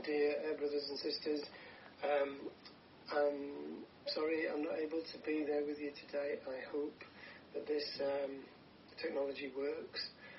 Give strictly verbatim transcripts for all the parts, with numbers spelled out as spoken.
dear uh, brothers and sisters. Um, I'm sorry I'm not able to be there with you today. I hope that this um, technology works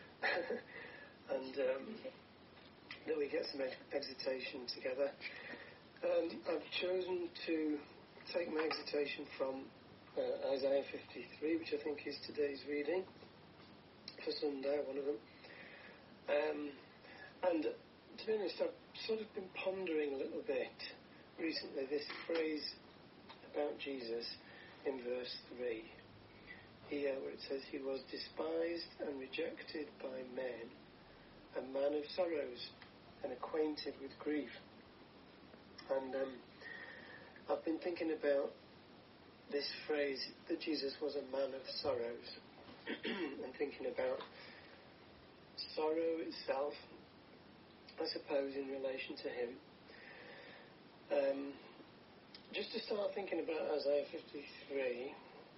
and um, that we get some ed- exhortation together. Um, I've chosen to take my exhortation from uh, Isaiah fifty-three, which I think is today's reading for Sunday, one of them. Um, and to be honest, I've sort of been pondering a little bit recently this phrase about Jesus in verse three, here where it says, "He was despised and rejected by men, a man of sorrows and acquainted with grief." And um, I've been thinking about this phrase that Jesus was a man of sorrows and thinking about sorrow itself, I suppose, in relation to him. Um, just to start thinking about Isaiah fifty-three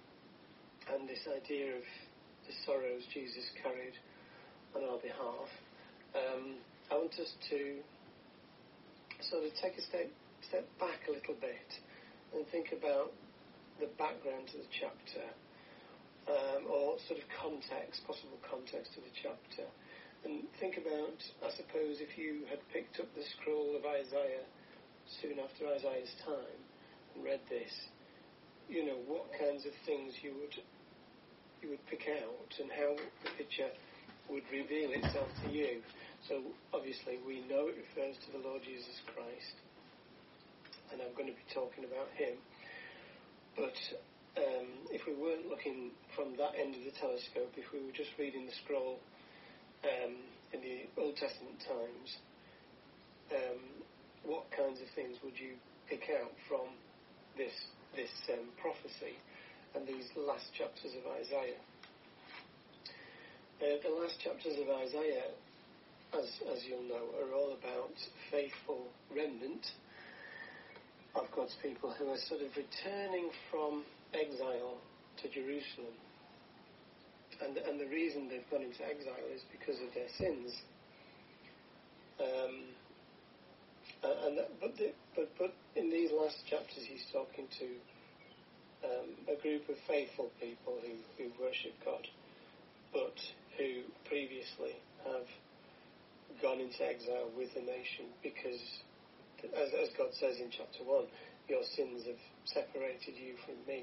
and this idea of the sorrows Jesus carried on our behalf, um, I want us to sort of take a step, step back a little bit and think about the background to the chapter, um, or sort of context, possible context to the chapter. And think about, I suppose, if you had picked up the scroll of Isaiah soon after Isaiah's time and read this, you know, what kinds of things you would you would pick out and how the picture would reveal itself to you. So obviously we know it refers to the Lord Jesus Christ, and I'm going to be talking about him. But um, if we weren't looking from that end of the telescope, if we were just reading the scroll um, in the Old Testament times, um, what kinds of things would you pick out from this this um, prophecy and these last chapters of Isaiah? Uh, the last chapters of Isaiah, as as you'll know, are all about faithful remnant of God's people who are sort of returning from exile to Jerusalem. And and the reason they've gone into exile is because of their sins. Um, and that, but, the, but but in these last chapters, he's talking to um, a group of faithful people who who worship God, but who previously have gone into exile with the nation because, as, as God says in chapter one, your sins have separated you from me.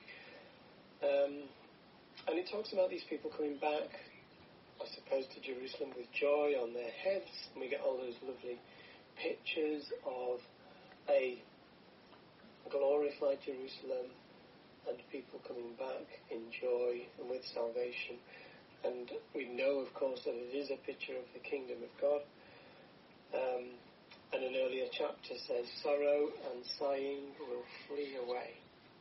Um, and it talks about these people coming back, I suppose, to Jerusalem with joy on their heads, and we get all those lovely pictures of a glorified Jerusalem and people coming back in joy and with salvation. And we know, of course, that it is a picture of the kingdom of God. Um, and an earlier chapter says, sorrow and sighing will flee away.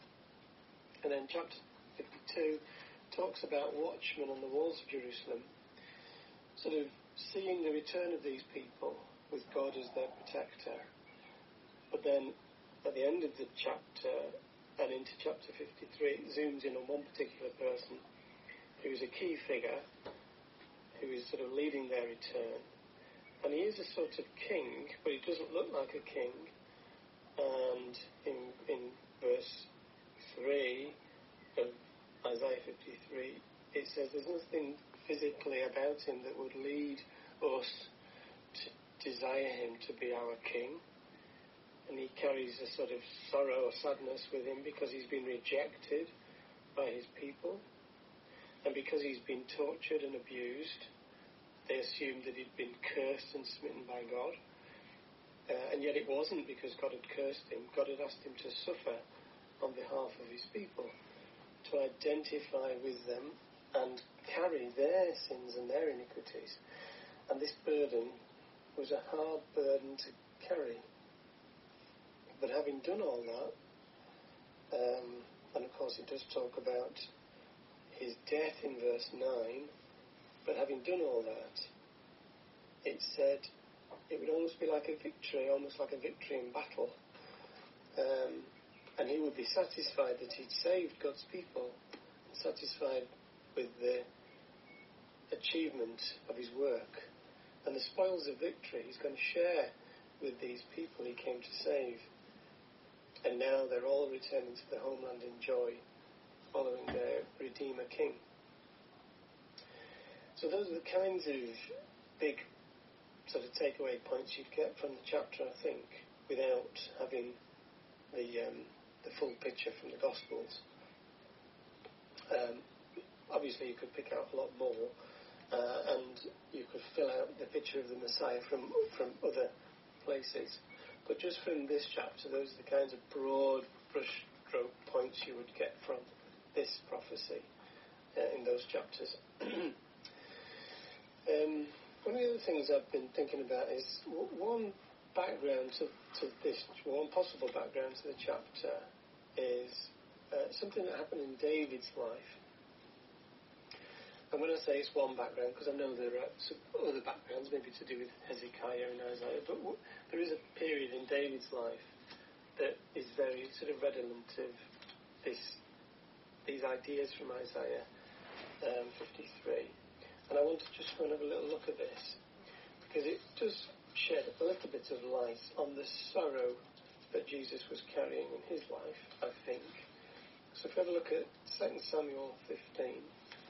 And then chapter fifty-two talks about watchmen on the walls of Jerusalem, sort of seeing the return of these people with God as their protector. But then at the end of the chapter and into chapter fifty-three, it zooms in on one particular person who is a key figure, who is sort of leading their return. And he is a sort of king, but he doesn't look like a king. And in in verse three of Isaiah fifty-three, it says there's nothing physically about him that would lead us to desire him to be our king. And he carries a sort of sorrow or sadness with him because he's been rejected by his people. And because he's been tortured and abused, they assumed that he'd been cursed and smitten by God. Uh, and yet it wasn't because God had cursed him. God had asked him to suffer on behalf of his people, to identify with them and carry their sins and their iniquities. And this burden was a hard burden to carry. But having done all that, um, and of course it does talk about his death in verse nine, but having done all that, it said it would almost be like a victory, almost like a victory in battle. Um, and he would be satisfied that he'd saved God's people, satisfied with the achievement of his work. And the spoils of victory he's going to share with these people he came to save. And now they're all returning to the homeland in joy, following their Redeemer King. So those are the kinds of big sort of takeaway points you'd get from the chapter, I think, without having the um, the full picture from the Gospels. Um, obviously, you could pick out a lot more, uh, and you could fill out the picture of the Messiah from from other places. But just from this chapter, those are the kinds of broad brushstroke points you would get from this prophecy uh, in those chapters. um, one of the other things I've been thinking about is w- one background to, to this, one possible background to the chapter is uh, something that happened in David's life. And when I say it's one background, because I know there are some other backgrounds, maybe to do with Hezekiah and Isaiah, but w- there is a period in David's life that is very sort of redolent of this, these ideas from Isaiah um, fifty-three. And I want to just go and have a little look at this, because it does shed a little bit of light on the sorrow that Jesus was carrying in his life, I think. So if we have a look at Second Samuel fifteen,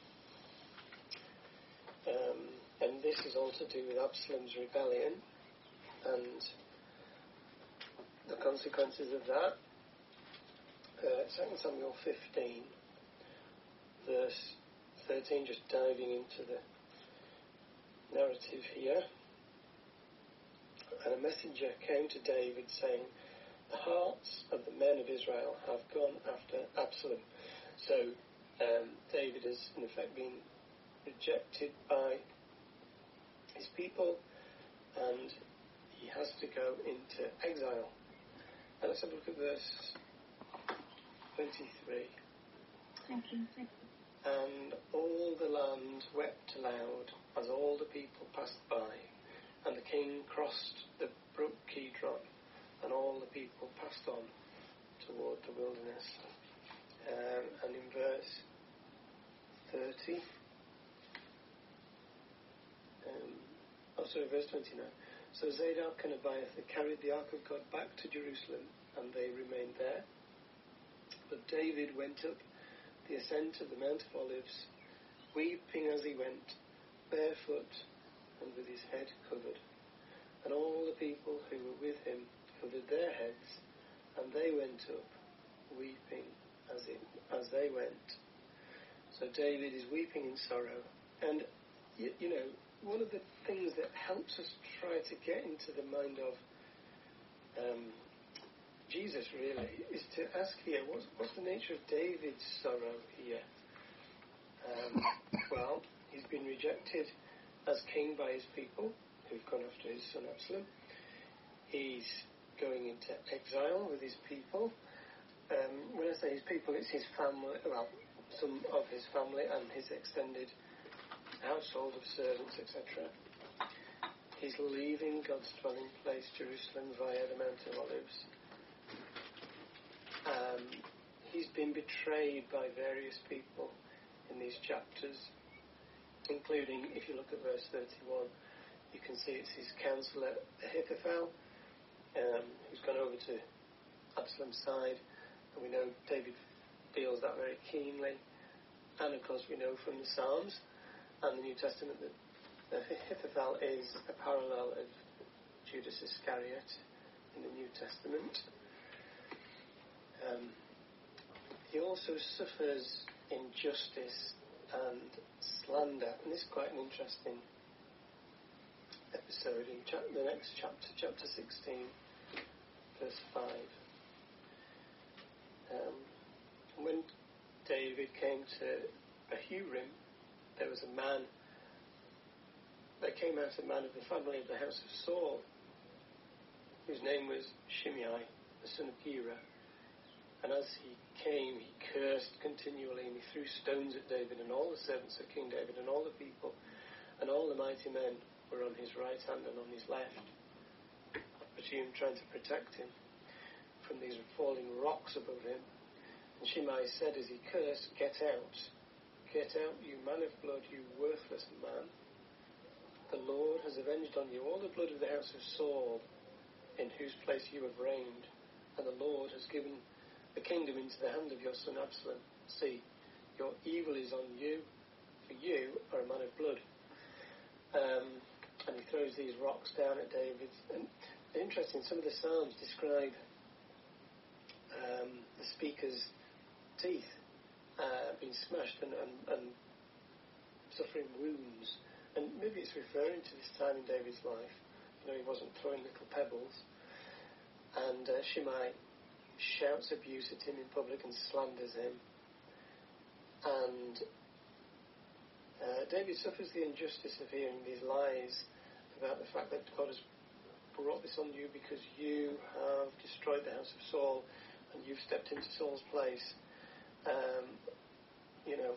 um, and this is all to do with Absalom's rebellion and the consequences of that. Uh, Second Samuel fifteen, verse thirteen, just diving into the narrative here. And a messenger came to David saying, "The hearts of the men of Israel have gone after Absalom." So um, David has in effect been rejected by his people, and he has to go into exile. And let's have a look at verse twenty-three. Thank you. And all the land wept aloud as all the people passed by, and the king crossed the brook Kidron, and all the people passed on toward the wilderness. Um, and in verse thirty, um, oh sorry, verse twenty-nine. So Zadok and Abiathar carried the ark of God back to Jerusalem, and they remained there. But David went up the ascent of the Mount of Olives, weeping as he went, barefoot and with his head covered. And all the people who were with him covered their heads, and they went up, weeping as it, as they went. So David is weeping in sorrow. And, you, you know, one of the things that helps us try to get into the mind of um, Jesus, really, is to ask here, what's, what's the nature of David's sorrow here? Um, well, he's been rejected as king by his people, who've gone after his son Absalom. He's going into exile with his people. Um, when I say his people, it's his family, well, some of his family and his extended household of servants, et cetera. He's leaving God's dwelling place, Jerusalem, via the Mount of Olives. Um, he's been betrayed by various people in these chapters, including, if you look at verse thirty-one, you can see it's his counsellor Ahithophel, um, who's gone over to Absalom's side, and we know David feels that very keenly. And of course we know from the Psalms and the New Testament that Ahithophel is a parallel of Judas Iscariot in the New Testament. Um, he also suffers injustice and slander, and this is quite an interesting episode in cha- the next chapter, chapter sixteen, verse five. Um, when David came to Bahurim, there was a man, there came out a man of the family of the house of Saul, whose name was Shimei, the son of Gera. And as he came, he cursed continually, and he threw stones at David and all the servants of King David and all the people, and all the mighty men were on his right hand and on his left, I presume trying to protect him from these falling rocks above him. And Shimei said as he cursed, "Get out, get out, you man of blood, you worthless man. The Lord has avenged on you all the blood of the house of Saul, in whose place you have reigned, and the Lord has given the kingdom into the hand of your son Absalom. See, your evil is on you, for you are a man of blood. Um, and he throws these rocks down at David. And interesting, some of the Psalms describe um, the speaker's teeth uh, being smashed and, and, and suffering wounds. And maybe it's referring to this time in David's life. You know, he wasn't throwing little pebbles. And uh, Shimei shouts abuse at him in public and slanders him. And uh, David suffers the injustice of hearing these lies about the fact that God has brought this on you because you have destroyed the house of Saul and you've stepped into Saul's place. Um, you know,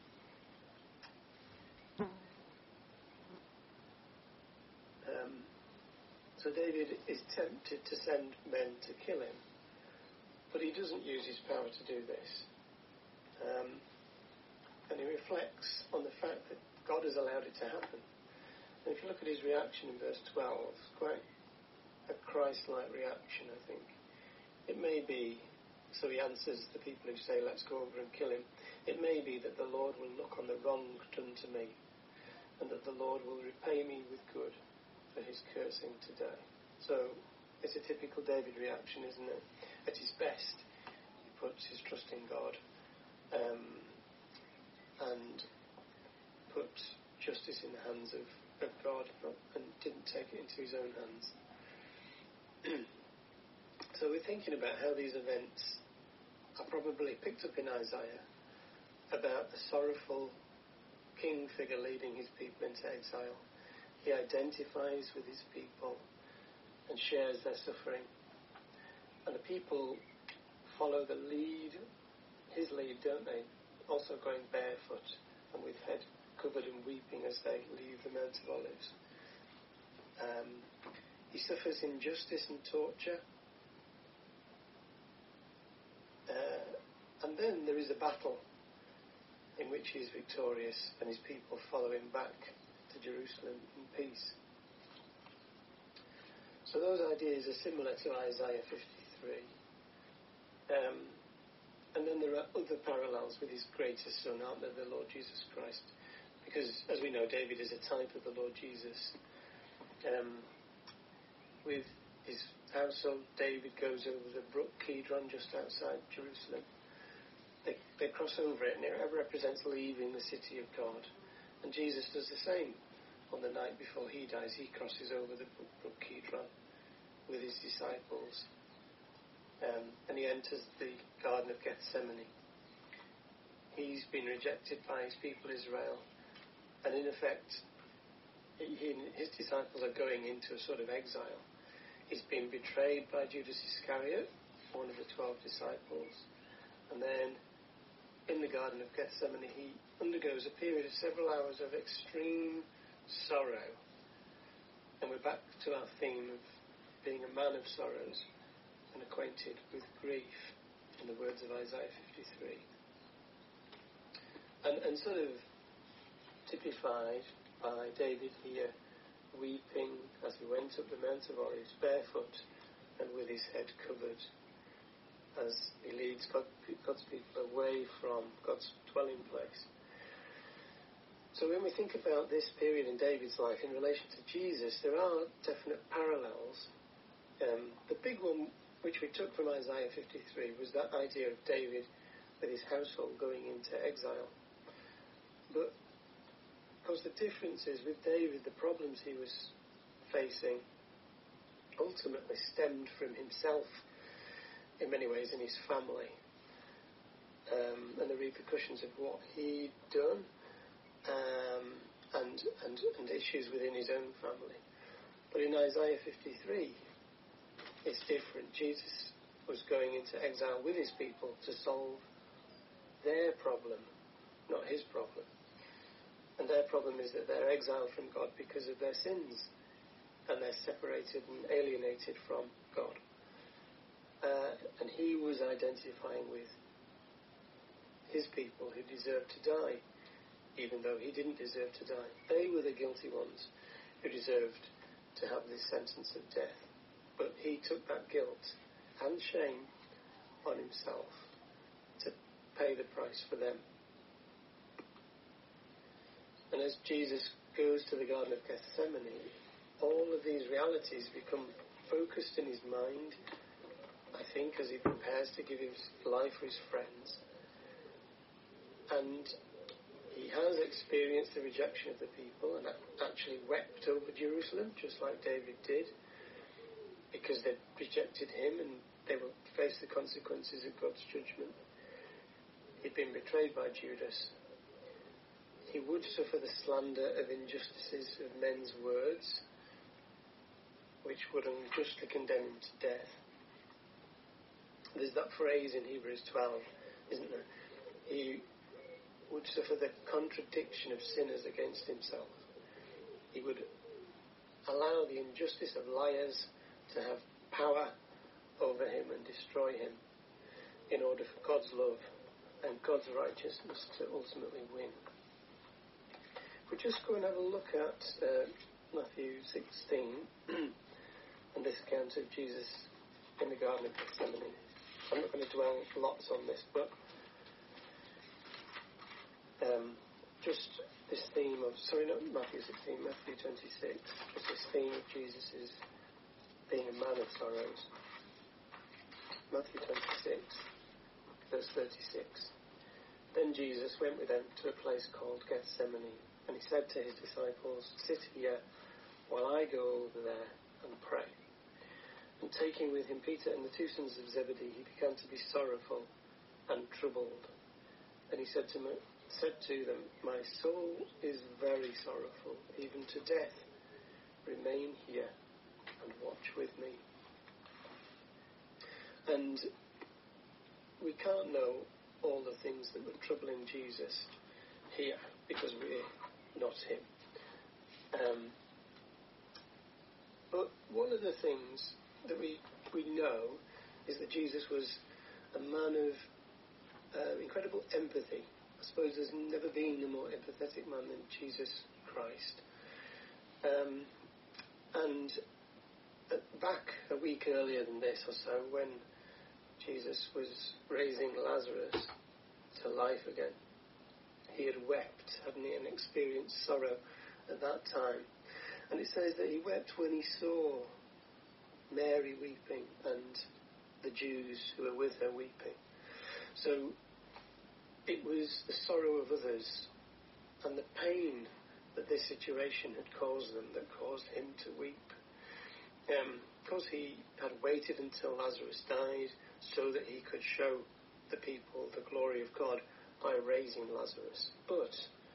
um, so David is tempted to send men to kill him, but he doesn't use his power to do this. Um, and he reflects on the fact that God has allowed it to happen. And if you look at his reaction in verse twelve, it's quite a Christ-like reaction, I think. It may be, so he answers the people who say, let's go over and kill him. It may be that the Lord will look on the wrong done to me, and that the Lord will repay me with good for his cursing today. So it's a typical David reaction, isn't it? At his best, he puts his trust in God um, and puts justice in the hands of, of God and didn't take it into his own hands. So we're thinking about how these events are probably picked up in Isaiah about the sorrowful king figure leading his people into exile. He identifies with his people and shares their suffering. And the people follow the lead, his lead, don't they? Also going barefoot and with head covered and weeping as they leave the Mount of Olives. Um, he suffers injustice and torture. Uh, and then there is a battle in which he is victorious and his people follow him back to Jerusalem in peace. So those ideas are similar to Isaiah fifty-three. Um, and then there are other parallels with his greatest son, aren't there, the Lord Jesus Christ? Because, as we know, David is a type of the Lord Jesus. Um, with his household, David goes over the brook Kidron just outside Jerusalem. They, they cross over it, and it represents leaving the city of God. And Jesus does the same. On the night before he dies, he crosses over the brook Kidron with his disciples. Um, and he enters the Garden of Gethsemane. He's been rejected by his people Israel. And in effect, he, he and his disciples are going into a sort of exile. He's been betrayed by Judas Iscariot, one of the twelve disciples. And then in the Garden of Gethsemane, he undergoes a period of several hours of extreme sorrow. And we're back to our theme of being a man of sorrows and acquainted with grief, in the words of Isaiah fifty-three. And, and sort of typified by David here, weeping as he went up the Mount of Olives, barefoot and with his head covered, as he leads God, God's people away from God's dwelling place. So when we think about this period in David's life in relation to Jesus, there are definite parallels. Um, the big one, which we took from Isaiah fifty-three, was that idea of David with his household going into exile. But of course the difference is with David, the problems he was facing ultimately stemmed from himself in many ways, in his family, um, and the repercussions of what he'd done, um, and, and and issues within his own family. But in Isaiah fifty-three, it's different. Jesus was going into exile with his people to solve their problem, not his problem. And their problem is that they're exiled from God because of their sins, and they're separated and alienated from God. Uh, and he was identifying with his people who deserved to die, even though he didn't deserve to die. They were the guilty ones who deserved to have this sentence of death. but he took that guilt and shame on himself to pay the price for them. And as Jesus goes to the Garden of Gethsemane, all of these realities become focused in his mind, I think, as he prepares to give his life for his friends. And he has experienced the rejection of the people and actually wept over Jerusalem, just like David did, because they'd rejected him and they will face the consequences of God's judgment. He'd been betrayed by Judas. He would suffer the slander of injustices of men's words, which would unjustly condemn him to death. There's that phrase in Hebrews twelve, isn't there? He would suffer the contradiction of sinners against himself. He would allow the injustice of liars to have power over him and destroy him in order for God's love and God's righteousness to ultimately win. If we just go and have a look at uh, Matthew sixteen and this account of Jesus in the Garden of Gethsemane. I'm not going to dwell lots on this, but um, just this theme of, sorry, not Matthew sixteen, Matthew twenty-six, just this theme of Jesus' being a man of sorrows. Matthew twenty-six, verse thirty-six. Then Jesus went with them to a place called Gethsemane, and he said to his disciples, "Sit here while I go over there and pray." And taking with him Peter and the two sons of Zebedee, he began to be sorrowful and troubled. And he said to, me, said to them, "My soul is very sorrowful, even to death. Remain here and watch with me." And we can't know all the things that were troubling Jesus here, because we're not him. Um, but one of the things that we, we know is that Jesus was a man of uh, incredible empathy. I suppose there's never been a more empathetic man than Jesus Christ. Um, and uh, back a week earlier than this or so, when Jesus was raising Lazarus to life again, he had wept, hadn't he, and experienced sorrow at that time. And it says that he wept when he saw Mary weeping and the Jews who were with her weeping. So it was the sorrow of others and the pain that this situation had caused them that caused him to weep. Um, because he had waited until Lazarus died so that he could show the people the glory of God by raising Lazarus. But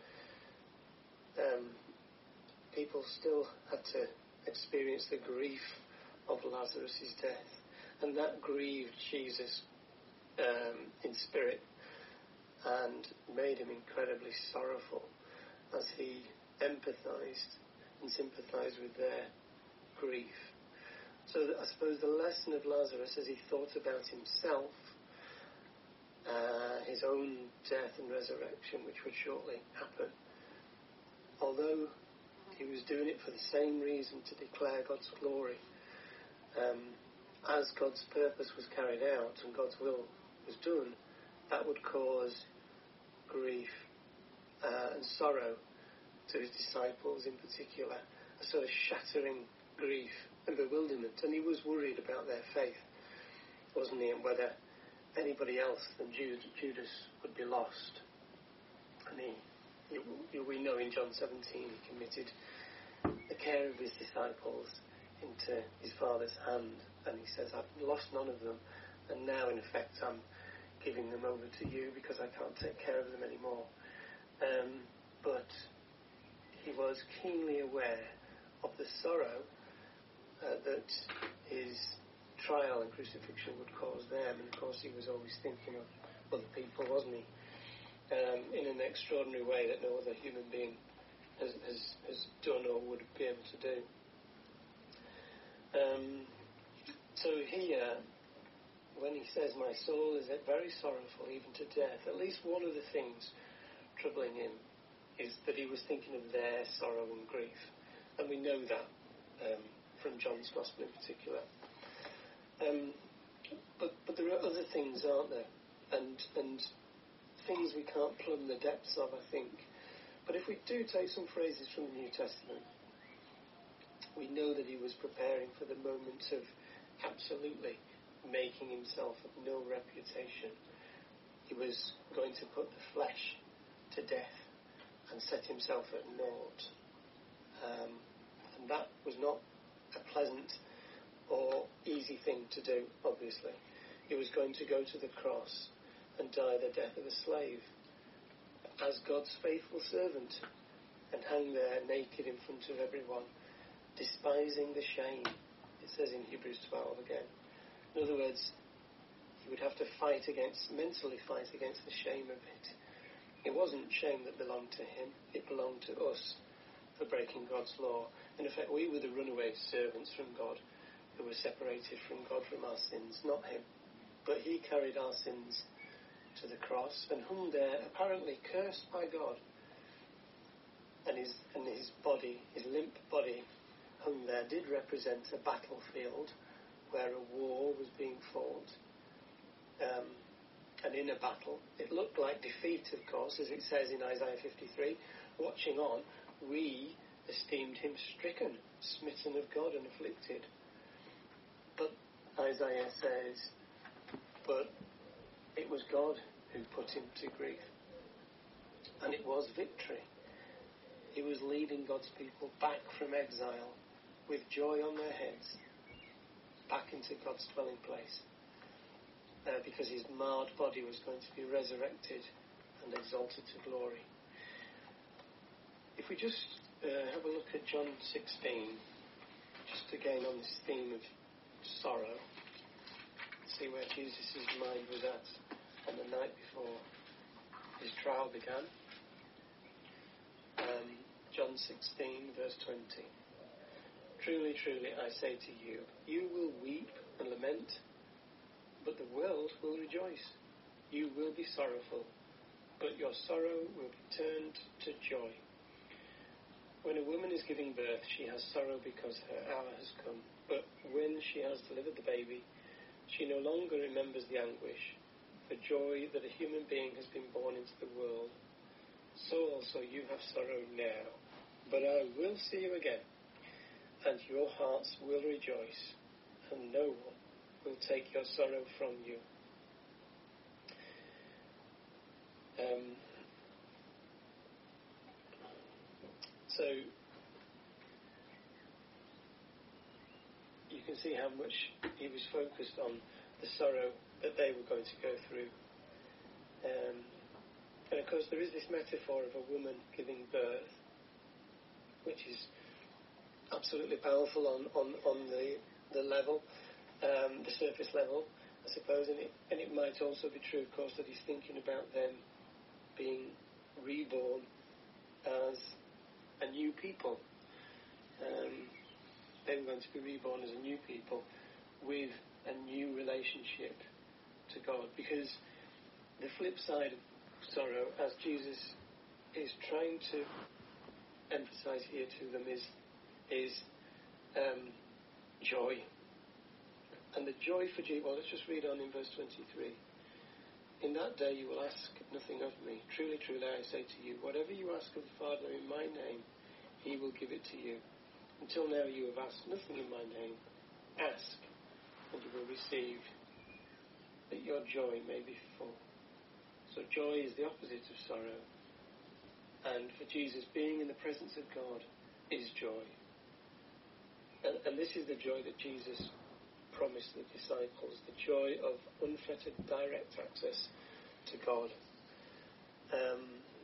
um, people still had to experience the grief of Lazarus' death, and that grieved Jesus um, in spirit and made him incredibly sorrowful as he empathized and sympathized with their grief. So that I suppose the lesson of Lazarus, as he thought about himself, uh, his own death and resurrection, which would shortly happen, although he was doing it for the same reason, to declare God's glory, um, as God's purpose was carried out and God's will was done, that would cause grief uh, and sorrow to his disciples in particular, a sort of shattering grief and bewilderment. And he was worried about their faith, wasn't he, and whether anybody else than Judas would be lost. And he, he, we know in John seventeen he committed the care of his disciples into his Father's hand, and he says, "I've lost none of them, and now in effect I'm giving them over to you because I can't take care of them anymore." Um, but he was keenly aware of the sorrow uh, that his trial and crucifixion would cause them, and of course he was always thinking of other people, wasn't he, um, in an extraordinary way that no other human being has, has, has done or would be able to do. Um, so here, when he says, "My soul is very sorrowful, even to death," at least one of the things troubling him is that he was thinking of their sorrow and grief. And we know that um, from John's Gospel in particular. Um, but but there are other things, aren't there? And and things we can't plumb the depths of, I think. But if we do take some phrases from the New Testament, we know that he was preparing for the moment of absolutely making himself of no reputation. He was going to put the flesh to death and set himself at naught. Um, and that was not a pleasant or easy thing to do, obviously. He was going to go to the cross and die the death of a slave as God's faithful servant and hang there naked in front of everyone, despising the shame, it says in Hebrews twelve again. In other words, he would have to fight against, mentally fight against the shame of it. It wasn't shame that belonged to him, it belonged to us for breaking God's law. And in fact, we were the runaway servants from God who were separated from God from our sins, not him. But he carried our sins to the cross and hung there, apparently cursed by God. And his, and his body, his limp body, hung there, did represent a battlefield where a war was being fought. Um, and in a battle, it looked like defeat, of course, as it says in Isaiah fifty-three. Watching on, we esteemed him stricken, smitten of God and afflicted. But Isaiah says, but it was God who put him to grief. And it was victory. He was leading God's people back from exile with joy on their heads, back into God's dwelling place, uh, because his marred body was going to be resurrected and exalted to glory. If we just uh, have a look at John sixteen, just again on this theme of sorrow, see where Jesus' mind was at on the night before his trial began. Um, John sixteen, verse twenty. Truly, truly, I say to you, you will weep and lament, but the world will rejoice. You will be sorrowful, but your sorrow will be turned to joy. When a woman is giving birth, she has sorrow because her hour has come. But when she has delivered the baby, she no longer remembers the anguish, for joy that a human being has been born into the world. So also you have sorrow now, but I will see you again, and your hearts will rejoice, and no one will take your sorrow from you. Um, so you can see how much he was focused on the sorrow that they were going to go through. Um, and of course there is this metaphor of a woman giving birth, which is absolutely powerful on, on, on the the level, um, the surface level, I suppose, and it, and it might also be true, of course, that he's thinking about them being reborn as a new people. Um, they were going to be reborn as a new people with a new relationship to God, because the flip side of sorrow, as Jesus is trying to emphasize here to them, is is um, joy. And the joy for Jesus, well, let's just read on in verse twenty-three. In that day you will ask nothing of me. Truly, truly, I say to you, whatever you ask of the Father in my name, he will give it to you. Until now you have asked nothing in my name. Ask, and you will receive, that your joy may be full. So joy is the opposite of sorrow. And for Jesus, being in the presence of God is joy. And, and this is the joy that Jesus promised the disciples, the joy of unfettered direct access to God. Um,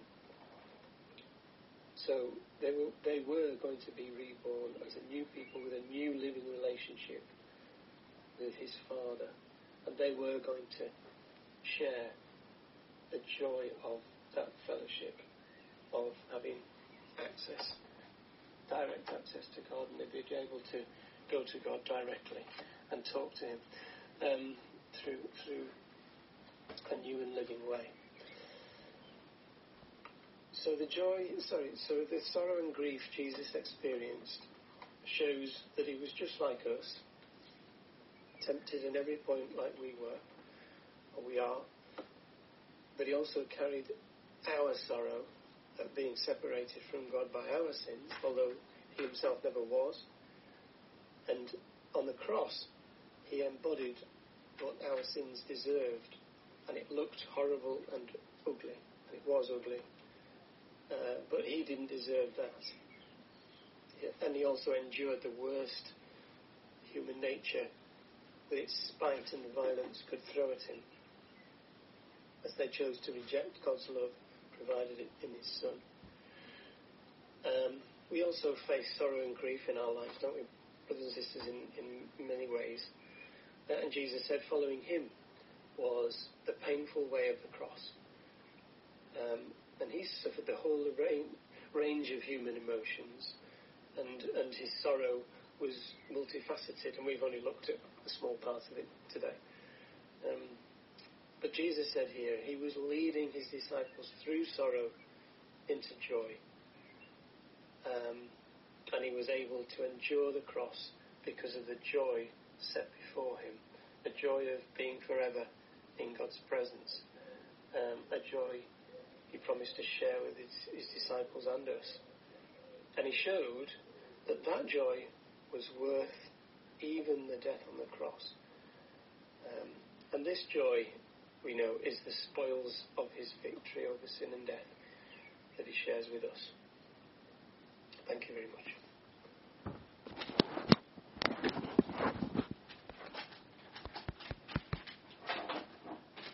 so they were, they were going to be reborn as a new people with a new living relationship with his Father. And they were going to share the joy of that fellowship, of having access, direct access to God, and they'd be able to go to God directly and talk to him um, through through a new and living way. So the joy, sorry, so the sorrow and grief Jesus experienced shows that he was just like us, tempted in every point like we were, or we are, but he also carried our sorrow at being separated from God by our sins, although he himself never was. And on the cross, he embodied what our sins deserved, and it looked horrible and ugly, and it was ugly, uh, but he didn't deserve that. And he also endured the worst human nature with its spite and violence could throw at him, as they chose to reject God's love provided it in his Son. Um, we also face sorrow and grief in our lives, don't we, brothers and sisters, in, in many ways. Uh, and Jesus said following him was the painful way of the cross. Um, and he suffered the whole range, range of human emotions, and, and his sorrow was multifaceted, and we've only looked at a small part of it today. Um, but Jesus said here he was leading his disciples through sorrow into joy. Um, and he was able to endure the cross because of the joy set before him, a joy of being forever in God's presence, um, a joy he promised to share with his, his disciples and us. And he showed that that joy was worth even the death on the cross. Um, and this joy, we know, is the spoils of his victory over sin and death that he shares with us. Thank you very much.